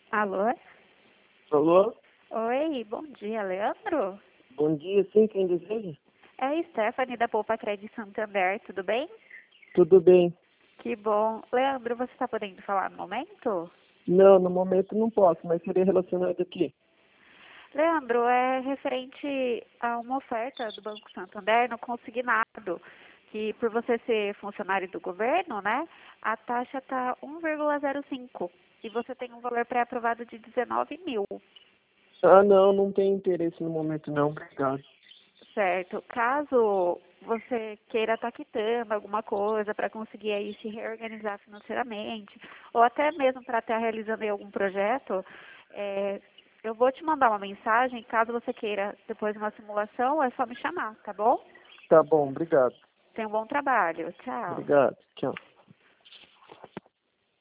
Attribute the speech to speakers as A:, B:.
A: Alô?
B: Alô?
A: Oi, bom dia, Leandro?
B: Bom dia, sim, quem deseja?
A: É a Stephanie da Poupa Crédito Santander, tudo bem?
B: Tudo bem.
A: Que bom. Leandro, você está podendo falar no momento?
B: Não, no momento não posso, mas seria relacionado aqui.
A: Leandro, é referente a uma oferta do Banco Santander no consignado, que por você ser funcionário do governo, né, a taxa está 1,05 e você tem um valor pré-aprovado de 19 mil.
B: Ah, não, não tenho interesse no momento não, obrigado.
A: Certo. Caso você queira estar quitando alguma coisa para conseguir aí se reorganizar financeiramente, ou até mesmo para estar realizando aí algum projeto, eu vou te mandar uma mensagem. Caso você queira depois uma simulação, é só me chamar, tá bom?
B: Tá bom, obrigado.
A: Tenha um bom trabalho. Tchau.
B: Obrigado, tchau.